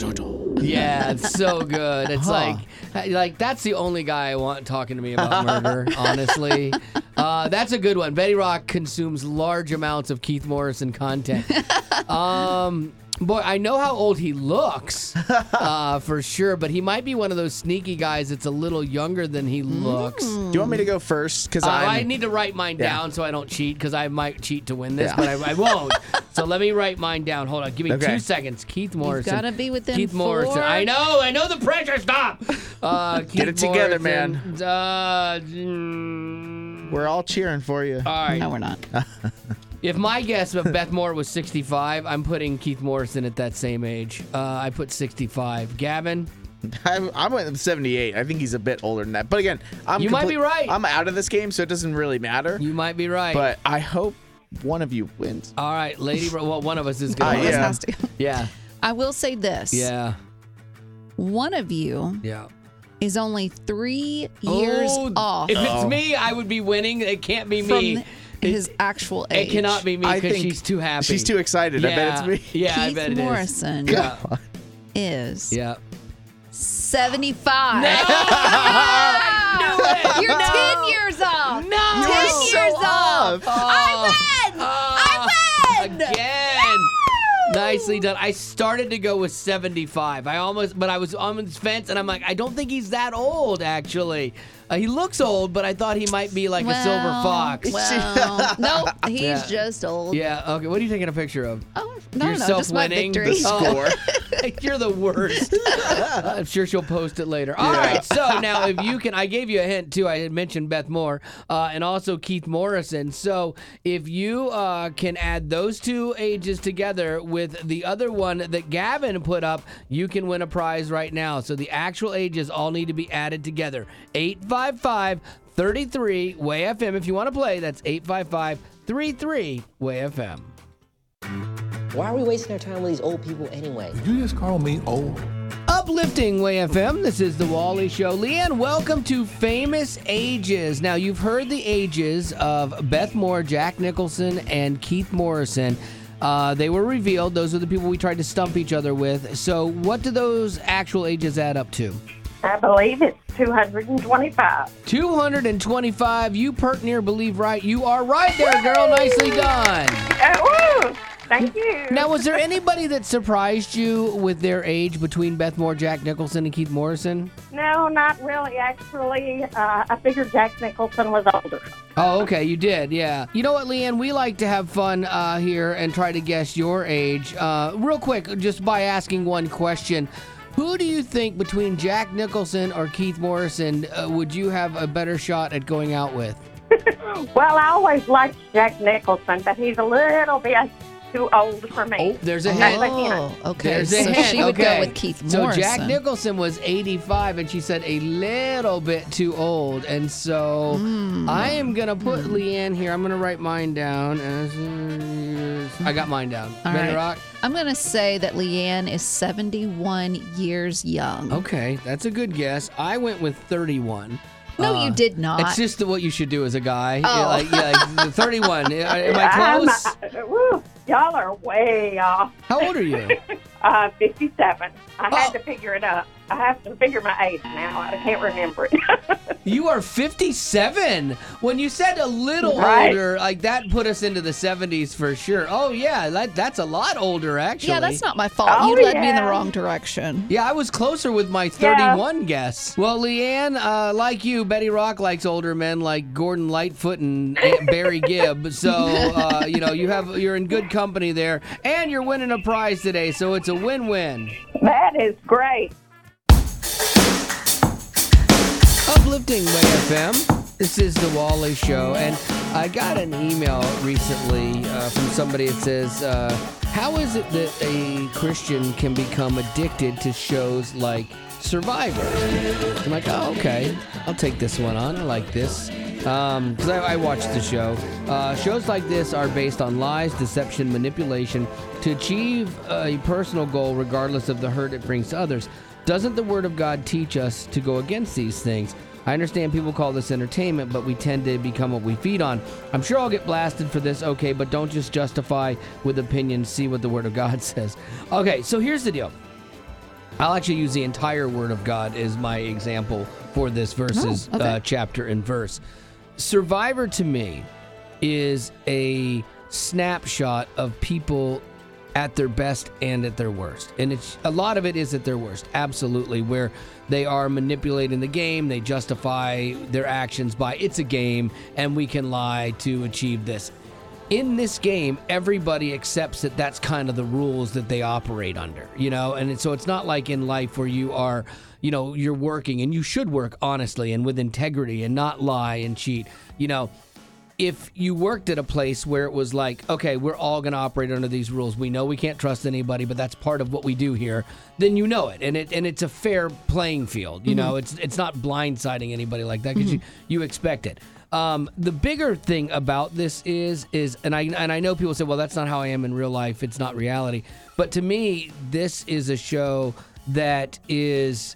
Yeah, it's so good. It's like, like that's the only guy I want talking to me about murder, honestly. Uh, that's a good one. Betty Rock consumes large amounts of Keith Morrison content. Um, boy, I know how old he looks, uh, for sure, but he might be one of those sneaky guys that's a little younger than he looks. Do you want me to go first? Because Uh, I'm. I need to write mine Yeah. down so I don't cheat because I might cheat to win this, Yeah. but I, I won't. So let me write mine down. Hold on. Give me Okay. two seconds. Keith Morrison. gotta be within Keith Morrison. four. I know. I know the pressure. Stop. Uh, Keith Get it together, Morrison. man. Uh, mm, We're all cheering for you. all right. No, we're not. If my guess of Beth Moore was sixty-five, I'm putting Keith Morrison at that same age. Uh, I put sixty-five. Gavin? I'm, I'm with seventy-eight. I think he's a bit older than that. But again, I'm You might complete- be right. I'm out of this game, so it doesn't really matter. You might be right. But I hope one of you wins. All right, Lady. Ro- well, one of us is Uh, going to This yeah. has to. Yeah. I will say this. Yeah. One of you Yeah. is only three years Oh, off If it's me, I would be winning. It can't be from me. his actual It age. cannot be me I because think she's too happy. She's too excited. I bet Yeah. it's me. Yeah, I Keith bet it is. Morrison Yeah. is Yeah. seventy-five. I knew it. You're No. ten years off. No. ten You're so years off. off. I win. I win. Again. Nicely done. I started to go with seventy-five. I almost, but I was on the fence, and I'm like, I don't think he's that old, actually. Uh, he looks old, but I thought he might be like a silver Well, fox. Well, no, he's Yeah. just old. Yeah, okay. What are you taking a picture of? Oh, no, Yourself no, just my winning victory. the Score. You're the worst. I'm sure she'll post it later. All right. So now, if you can, I gave you a hint too. I had mentioned Beth Moore uh, and also Keith Morrison. So if you uh, can add those two ages together with the other one that Gavin put up, you can win a prize right now. So the actual ages all need to be added together. eight five five, three three, W A Y F M. If you want to play, that's eight five five, three three, W A Y F M. Why are we wasting our time with these old people anyway? Did you just call me old? Uplifting W A Y F M. This is the Wally Show. Leanne, welcome to Famous Ages. Now, you've heard the ages of Beth Moore, Jack Nicholson, and Keith Morrison. Uh, they were revealed. Those are the people we tried to stump each other with. So what do those actual ages add up to? I believe it's two hundred twenty-five. two hundred twenty-five. You pert near believe right. You are right there, girl. Nicely done. Oh, woo! Thank you. Now, was there anybody that surprised you with their age between Beth Moore, Jack Nicholson, and Keith Morrison? No, not really. Actually, uh, I figured Jack Nicholson was older. Oh, okay, you did, yeah. You know what, Leanne? We like to have fun uh, here and try to guess your age. Uh, real quick, just by asking one question. Who do you think between Jack Nicholson or Keith Morrison uh, would you have a better shot at going out with? Well, I always liked Jack Nicholson, but he's a little bit too old for me. Oh, there's a That's hint. a hint. Oh, okay. There's a so hint. she would okay. go with Keith So Morrison. Jack Nicholson was eighty-five, and she said a little bit too old. And so Mm. I am going to put Leanne here. I'm going to write mine down. I got mine down. All Betty right. Rock? I'm going to say that Leanne is seventy-one years young. Okay, that's a good guess. I went with thirty-one. No, Uh, you did not. It's just what you should do as a guy. Oh. Yeah, like, yeah, like thirty-one. Am I I'm, close? uh, woo, y'all are way off. How old are you? Uh, fifty-seven. I Oh. had to figure it up. I have to figure my age now. I can't remember it. You are fifty-seven. When you said a little Right. older, like that put us into the seventies for sure. Oh yeah, that, that's a lot older actually. Yeah, that's not my fault. Oh, you led me in the yeah. wrong direction. Yeah, I was closer with my thirty-one guess. Well, Leanne, uh, like you, Betty Rock likes older men like Gordon Lightfoot and Aunt Barry Gibb. So uh, you know you have you're in good company there, and you're winning a prize today. So it's a win-win. That is great. Uplifting Way F M. This is the Wally Show, and I got an email recently uh, from somebody that says, uh, "How is it that a Christian can become addicted to shows like Survivor?" I'm like, "Oh, okay, I'll take this one on. I like this." Because I, I watched the show. Uh, shows like this are based on lies, deception, manipulation to achieve a personal goal, regardless of the hurt it brings to others. Doesn't the Word of God teach us to go against these things? I understand people call this entertainment, but we tend to become what we feed on. I'm sure I'll get blasted for this, okay, but don't just justify with opinions. See what the Word of God says. Okay, so here's the deal. I'll actually use the entire Word of God as my example for this verses, Oh, okay. uh, chapter and verse. Survivor to me is a snapshot of people at their best and at their worst. And it's a lot of it is at their worst, absolutely, where they are manipulating the game, they justify their actions by it's a game and we can lie to achieve this. In this game, everybody accepts that that's kind of the rules that they operate under, you know? And so it's not like in life where you are, you know, you're working, and you should work honestly and with integrity and not lie and cheat, you know? If you worked at a place where it was like, okay, we're all going to operate under these rules. We know we can't trust anybody, but that's part of what we do here. Then you know it, and it and it's a fair playing field. You Mhm. know, it's it's not blindsiding anybody like that because Mhm. you, you expect it. Um, the bigger thing about this is is, and I and I know people say, well, that's not how I am in real life. It's not reality. But to me, this is a show that is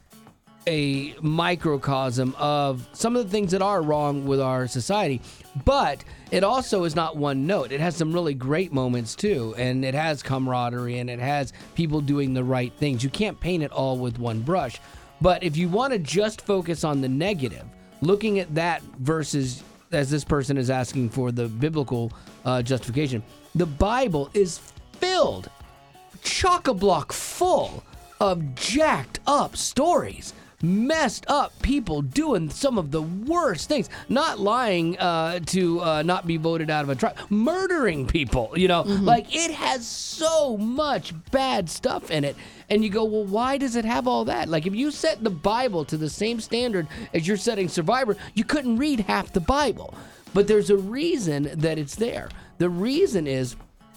a microcosm of some of the things that are wrong with our society. But it also is not one note. It has some really great moments too, and it has camaraderie, and it has people doing the right things. You can't paint it all with one brush. But if you want to just focus on the negative, looking at that versus, as this person is asking for the biblical uh, justification, the Bible is filled, chock-a-block full of jacked up stories. Messed up people doing some of the worst things, not lying uh, to uh, not be voted out of a tribe, murdering people, you know, Mhm. like it has so much bad stuff in it. And you go, well, why does it have all that? Like if you set the Bible to the same standard as you're setting Survivor, you couldn't read half the Bible. But there's a reason that it's there. The reason is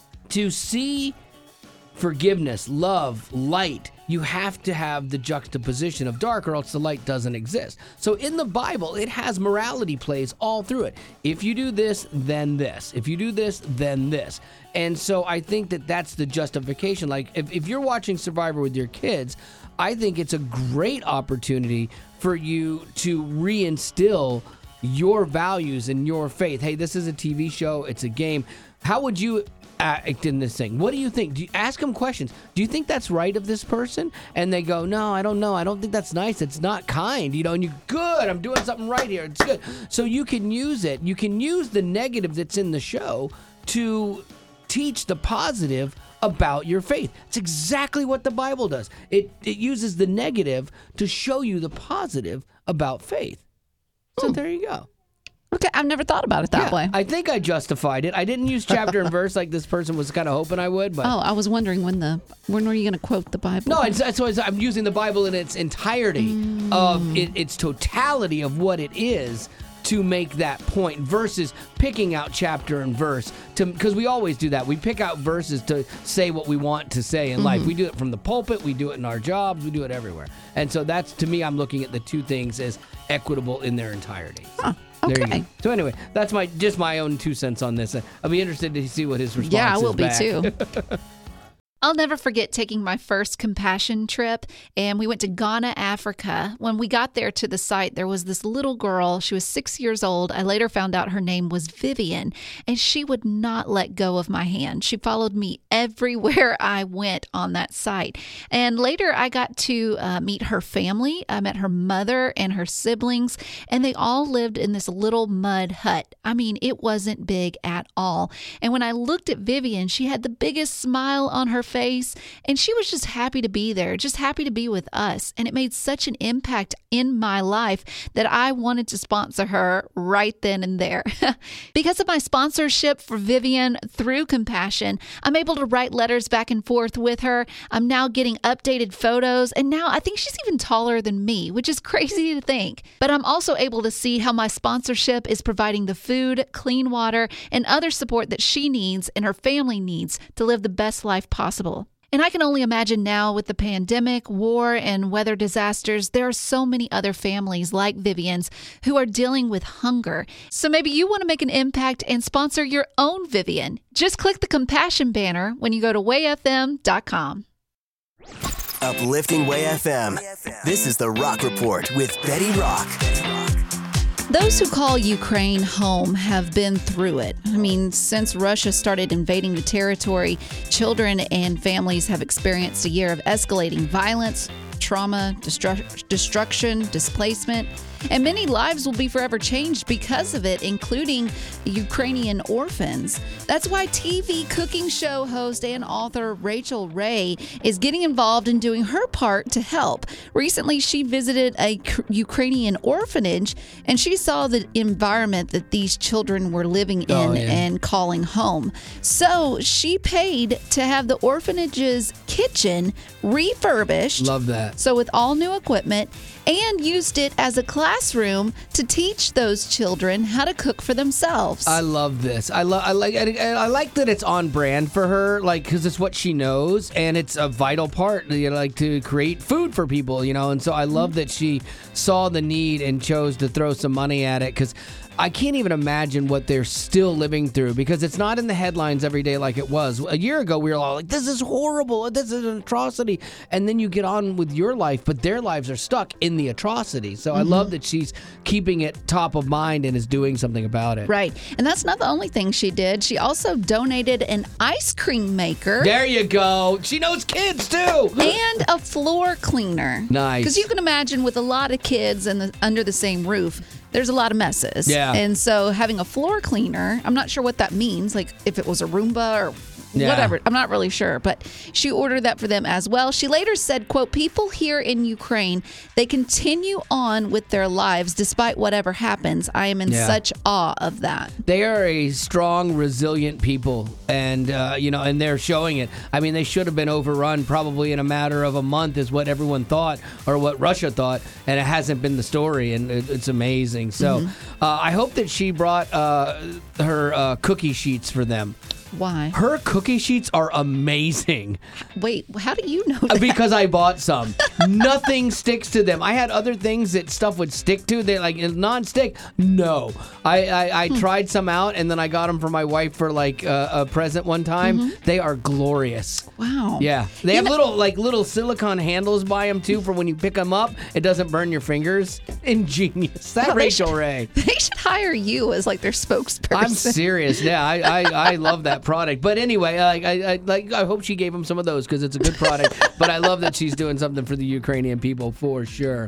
to see forgiveness, love, light. You have to have the juxtaposition of dark, or else the light doesn't exist. So in the Bible, it has morality plays all through it. If you do this, then this. If you do this, then this. And so I think that that's the justification. Like if, if you're watching Survivor with your kids, I think it's a great opportunity for you to reinstill your values and your faith. Hey, this is a T V show. It's a game. How would you act in this thing? What do you think? Do you ask them questions? Do you think that's right of this person? And they go, no, I don't know. I don't think that's nice. It's not kind, you know, and you good. I'm doing something right here. It's good. So you can use it. You can use the negative that's in the show to teach the positive about your faith. It's exactly what the Bible does. It it uses the negative to show you the positive about faith. So Hmm. there you go. Okay, I've never thought about it that Yeah, way. I think I justified it. I didn't use chapter and verse like this person was kind of hoping I would, but Oh, I was wondering when the when were you going to quote the Bible? no, it's, it's, it's, I'm using the Bible in its entirety of it, its totality of what it is to make that point versus picking out chapter and verse to because we always do that. We pick out verses to say what we want to say in Mm-hmm. life. We do it from the pulpit, we do it in our jobs, we do it everywhere. And so that's, to me, I'm looking at the two things as equitable in their entirety. Huh. There you Okay. go. So anyway, that's my just my own two cents on this. I'll be interested to see what his response is. Yeah, I will be back. too. I'll never forget taking my first compassion trip, and we went to Ghana, Africa. When we got there to the site, there was this little girl. She was six years old. I later found out her name was Vivian, and she would not let go of my hand. She followed me everywhere I went on that site. And later, I got to uh, meet her family. I met her mother and her siblings, and they all lived in this little mud hut. I mean, it wasn't big at all. And when I looked at Vivian, she had the biggest smile on her face, and she was just happy to be there, just happy to be with us. And it made such an impact in my life that I wanted to sponsor her right then and there. Because of my sponsorship for Vivian through Compassion, I'm able to write letters back and forth with her. I'm now getting updated photos, and now I think she's even taller than me, which is crazy to think. But I'm also able to see how my sponsorship is providing the food, clean water, and other support that she needs and her family needs to live the best life possible. And I can only imagine now with the pandemic, war, and weather disasters, there are so many other families like Vivian's who are dealing with hunger. So maybe you want to make an impact and sponsor your own Vivian. Just click the Compassion banner when you go to way f m dot com. Uplifting Way F M. This is the Rock Report with Betty Rock. Those who call Ukraine home have been through it. I mean, since Russia started invading the territory, children and families have experienced a year of escalating violence, trauma, destru- destruction, displacement, and many lives will be forever changed because of it, including Ukrainian orphans. That's why T V cooking show host and author Rachel Ray is getting involved in doing her part to help. Recently, she visited a Ukrainian orphanage, and she saw the environment that these children were living in Oh, yeah. and calling home. So she paid to have the orphanage's kitchen refurbished. Love that. So with all new equipment, and used it as a classroom to teach those children how to cook for themselves. I love this. I love. I like. I, I like that it's on brand for her, like because it's what she knows, and it's a vital part, you know, like to create food for people, you know. And so I love that she saw the need and chose to throw some money at it because I can't even imagine what they're still living through because it's not in the headlines every day like it was. A year ago, we were all like, this is horrible. This is an atrocity. And then you get on with your life, but their lives are stuck in the atrocity. So I love that she's keeping it top of mind and is doing something about it. Right. And that's not the only thing she did. She also donated an ice cream maker. There you go. She knows kids too. And a floor cleaner. Nice. Because you can imagine with a lot of kids and the, under the same roof, there's a lot of messes. Yeah. And so having a floor cleaner, I'm not sure what that means, like if it was a Roomba or Yeah. whatever. I'm not really sure, but she ordered that for them as well. She later said, quote, people here in Ukraine, they continue on with their lives despite whatever happens. I am in Yeah. such awe of that. They are a strong, resilient people, and uh, you know, and they're showing it. I mean, they should have been overrun probably in a matter of a month, is what everyone thought, or what Russia thought, and it hasn't been the story, and it, it's amazing. So, Mm-hmm. uh, I hope that she brought uh, her uh, cookie sheets for them. Why? Her cookie sheets are amazing. Wait, how do you know that? Because I bought some. Nothing sticks to them. I had other things that stuff would stick to. They're like non-stick. No. I, I, I Hmm. tried some out, and then I got them for my wife for like uh, a present one time. Mhm. They are glorious. Wow. Yeah. They You have know- little like little silicone handles by them too for when you pick them up. It doesn't burn your fingers. Ingenious. That Well, they Rachel should- Ray. They should hire you as like their spokesperson. I'm serious. Yeah, I, I, I love that product. But anyway, like I, I like I hope she gave him some of those because it's a good product. But I love that she's doing something for the Ukrainian people for sure.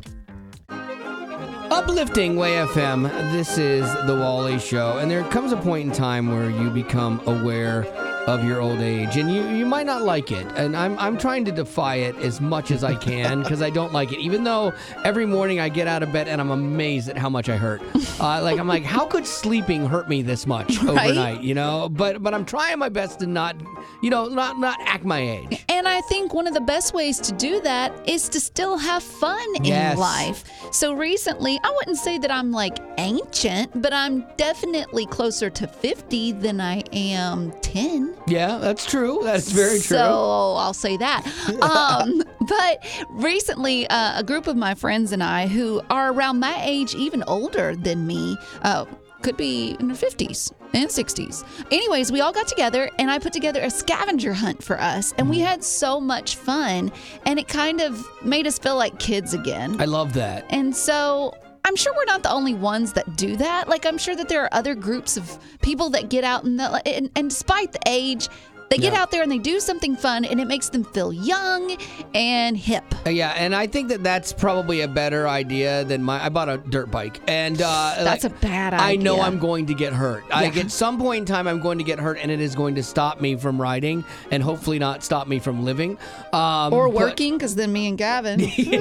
Uplifting Way F M. This is the Wally Show, and there comes a point in time where you become aware of your old age, and you, you might not like it, and I'm I'm trying to defy it as much as I can because I don't like it, even though every morning I get out of bed and I'm amazed at how much I hurt. Uh, like I'm like, how could sleeping hurt me this much Right? overnight? You know, but but I'm trying my best to not, you know, not not act my age. And I think one of the best ways to do that is to still have fun Yes. in life. So recently, I wouldn't say that I'm like ancient, but I'm definitely closer to fifty than I am ten. Yeah, that's true. That's very true. So I'll say that. Um, but recently, uh, a group of my friends and I who are around my age, even older than me, uh, could be in their fifties and sixties. Anyways, we all got together and I put together a scavenger hunt for us. And we had so much fun. And it kind of made us feel like kids again. I love that. And so I'm sure we're not the only ones that do that. Like, I'm sure that there are other groups of people that get out and, the, and, and despite the age, they get Yeah. out there and they do something fun and it makes them feel young and hip. Uh, Yeah, and I think that that's probably a better idea than my. I bought a dirt bike, and uh, That's like, a bad I know idea. I'm going to get hurt. Like Yeah. at some point in time, I'm going to get hurt, and it is going to stop me from riding, and hopefully not stop me from living um, Or but- working, because then me and Gavin.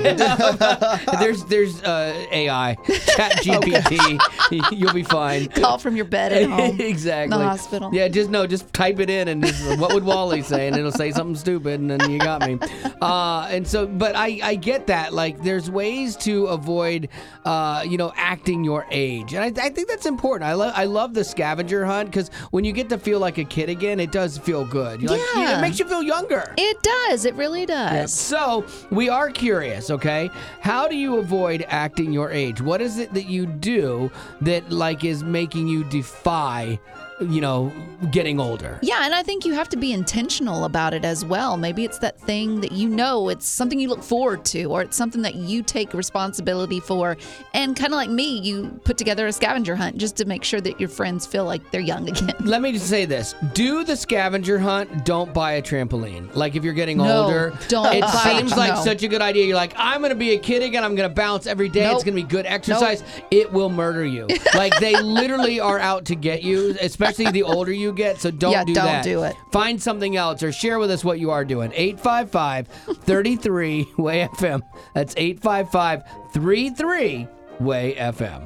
there's there's uh, A I, Chat G P T. You'll be fine. Call from your bed at home. Exactly. The hospital. Yeah, just no, just type it in and just, what would Wally say, and it'll say something stupid, and then you got me. Uh, and so, but I I get that. Like, there's ways to avoid, uh, you know, acting your age, and I, I think that's important. I love I love the scavenger hunt because when you get to feel like a kid again, it does feel good. You're like, Yeah. it makes you feel younger. It does. It really does. So we are curious, okay? How do you avoid acting your age? What is it that you do that like is making you defy, you know, getting older? Yeah, and I think you have to be intentional about it as well. Maybe it's that thing that you know, it's something you look forward to, or it's something that you take responsibility for. And kind of like me, you put together a scavenger hunt just to make sure that your friends feel like they're young again. Let me just say this. Do the scavenger hunt. Don't buy a trampoline. Like if you're getting No, older, don't it buy- seems like no. such a good idea. You're like, I'm going to be a kid again. I'm going to bounce every day. It's Nope. going to be good exercise. It will murder you. Like they literally are out to get you, especially the older you get. So don't Yeah, do don't that. do it. Find something else or share with us what you are doing. eight five five, three three, W A Y F M. That's eight five five, three three, W A Y F M.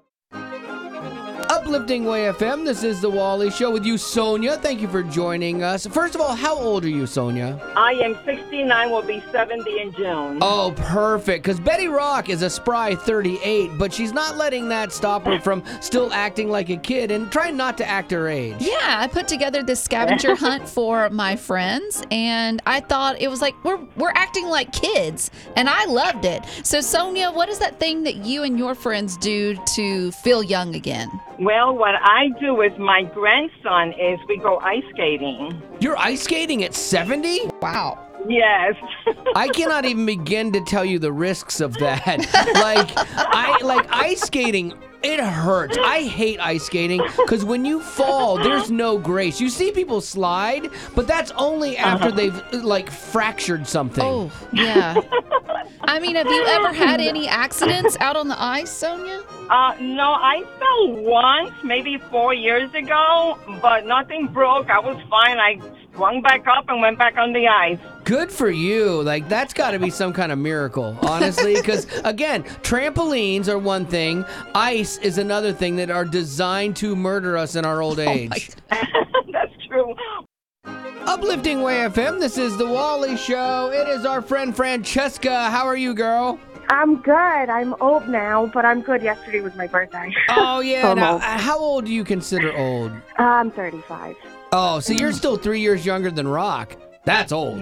Uplifting W A Y F M. This is the Wally Show with you, Sonia. Thank you for joining us. First of all, how old are you, Sonia? I am sixty-nine, will be seventy in June. Oh, perfect. Because Betty Rock is a spry thirty-eight, but she's not letting that stop her from still acting like a kid and trying not to act her age. Yeah, I put together this scavenger hunt for my friends, and I thought it was like we're we're acting like kids, and I loved it. So, Sonia, what is that thing that you and your friends do to feel young again? Well, what I do with my grandson is we go ice skating. You're ice skating at seventy? Wow. Yes. I cannot even begin to tell you the risks of that. Like, I like ice skating. It hurts. I hate ice skating because when you fall, there's no grace. You see people slide, but that's only after they've like fractured something. Oh, yeah. I mean, have you ever had any accidents out on the ice, Sonia? Uh, no, I fell once, maybe four years ago, but nothing broke. I was fine. I swung back up and went back on the ice. Good for you. Like, that's got to be some kind of miracle, honestly. Because, again, trampolines are one thing. Ice is another thing that are designed to murder us in our old age. That's true. Uplifting W A Y F M, this is the Wally Show. It is our friend Francesca. How are you, girl? I'm good. I'm old now, but I'm good. Yesterday was my birthday. Oh, yeah. So I'm Now, old. how old do you consider old? I'm thirty-five. Oh, so you're still three years younger than Rock. That's old.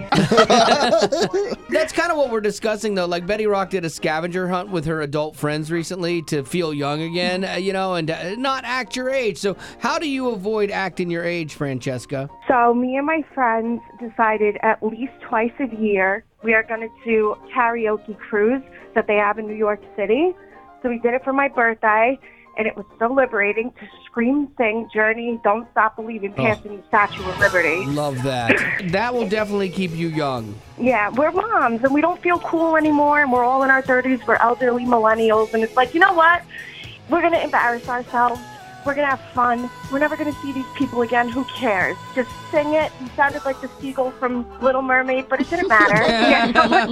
That's kind of what we're discussing, though. Like, Betty Rock did a scavenger hunt with her adult friends recently to feel young again, uh, you know, and uh, not act your age. So how do you avoid acting your age, Francesca? So me and my friends decided at least twice a year we are going to do karaoke cruise that they have in New York City. So we did it for my birthday, and it was so liberating to scream, sing, Journey, Don't Stop Believing, Oh. passing the Statue of Liberty. Love that. That will definitely keep you young. Yeah, we're moms, and we don't feel cool anymore, and we're all in our thirties. We're elderly millennials, and it's like, you know what? We're going to embarrass ourselves we're going to have fun. We're never going to see these people again. Who cares? Just sing it. You sounded like the seagull from Little Mermaid, but it didn't matter. We had so much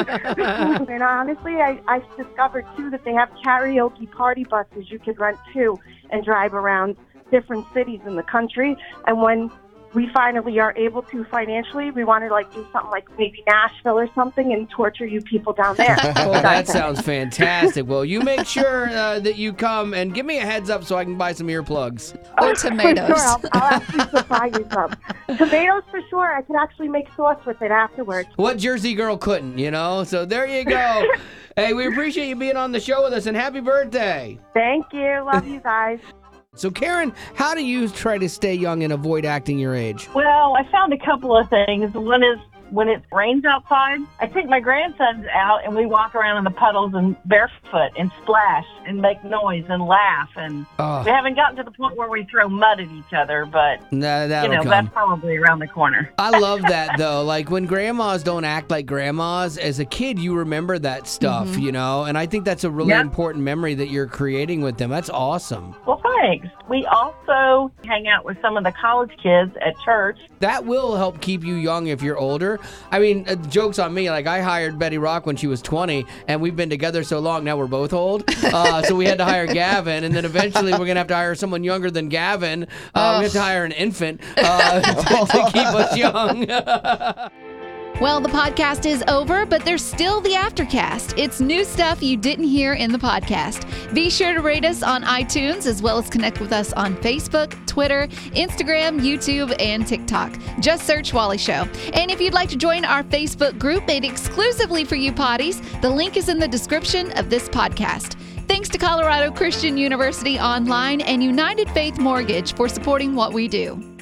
fun. And honestly, I, I discovered, too, that they have karaoke party buses you could rent, too, and drive around different cities in the country. And when we finally are able to financially, we want to like do something like maybe Nashville or something and torture you people down there. Well, that sounds fantastic. Well, you make sure uh, that you come and give me a heads up so I can buy some earplugs. Or tomatoes. For sure. I'll, I'll actually supply you some. Tomatoes for sure. I could actually make sauce with it afterwards. What Jersey girl couldn't, you know? So there you go. Hey, we appreciate you being on the show with us, and happy birthday. Thank you. Love you guys. So, Karen, how do you try to stay young and avoid acting your age? Well, I found a couple of things. One is when it rains outside, I take my grandsons out and we walk around in the puddles and barefoot and splash and make noise and laugh. And oh. we haven't gotten to the point where we throw mud at each other, but nah, you know, come. that's probably around the corner. I love that, though. Like, when grandmas don't act like grandmas, as a kid, you remember that stuff, mm-hmm. you know? And I think that's a really yep. important memory that you're creating with them. That's awesome. Well, thanks. We also hang out with some of the college kids at church. That will help keep you young if you're older. I mean, uh, joke's on me. Like, I hired Betty Rock when she was twenty, and we've been together so long, now we're both old. Uh, so we had to hire Gavin, and then eventually we're going to have to hire someone younger than Gavin. Uh, we have to hire an infant uh, to, to keep us young. Well, the podcast is over, but there's still the Aftercast. It's new stuff you didn't hear in the podcast. Be sure to rate us on iTunes, as well as connect with us on Facebook, Twitter, Instagram, YouTube, and TikTok. Just search Wally Show. And if you'd like to join our Facebook group made exclusively for you potties, the link is in the description of this podcast. Thanks to Colorado Christian University Online and United Faith Mortgage for supporting what we do.